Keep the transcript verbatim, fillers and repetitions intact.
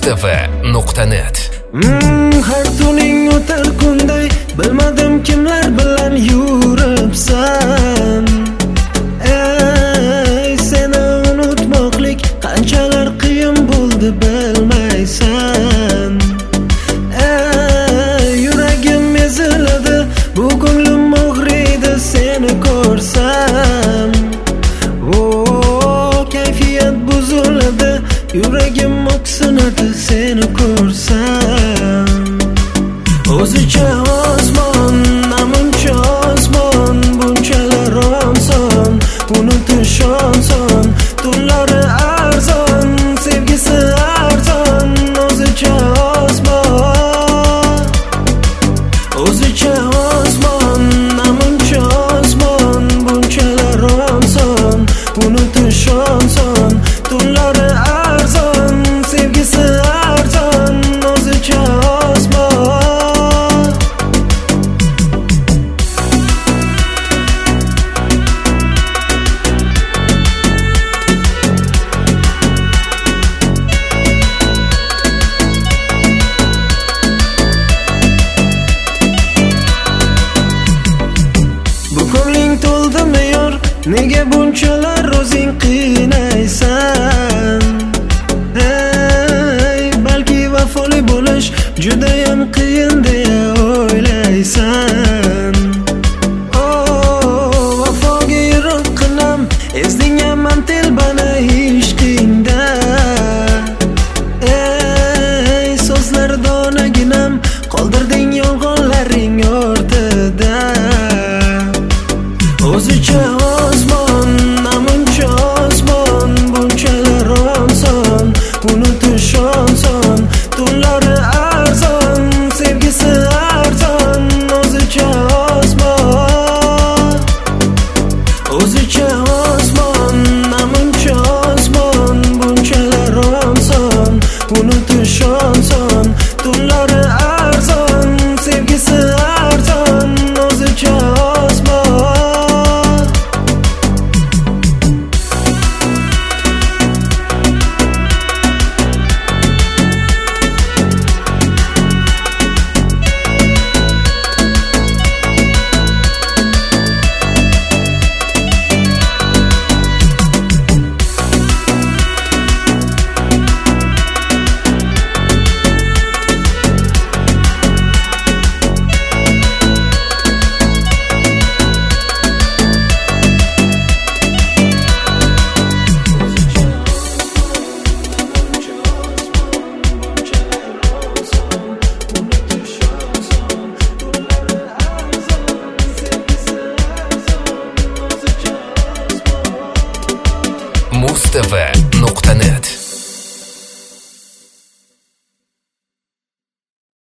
mustafa nuqta net. Hmm, har tuning o'tar kunday bilmadim kimlar bilan yuribsan. Ey, seni unutmoqlik qanchalar qiyin bo'ldi bilmaysan. Ey, yuragim eziladi, bu ko'nglim og'riydi seni ko'rsam. Oh, kayfiyat buziladi, yuragim o'ksinadi seni ko'rsam. O'zicha osmon, namuncha osmon, bunchalar oson, unutish oson, tunlari arzon, sevgisi arzon. O'zicha osmon, o'zicha osmon, namuncha osmon, bunchalar oson, unutish oson, tunlari arzon, sevgisi arzon. O'zicha osmon. Bu ko'ngling to'ldimi yor, nega bunchalar o'zing qiynaysan? Hey, balki vafoli bo'lish judayam qiyin deya o'ylaysan. Oh, vafoga yiroq qilам, ezding hamon telbani ishqingda. Ey, so'zlar donaginam, qoldirding yolg'onlaring ortida. O'zicha osmon, namuncha osmon, bunchalar oson, unutish oson, tunlari arzon, sevgisi arzon. O'zicha osmon, o'zicha osmon, namuncha osmon, bunchalar oson, unutish oson, tunlari arzon, sevgisi arzon. O'zicha osmon. mustafa nuqta net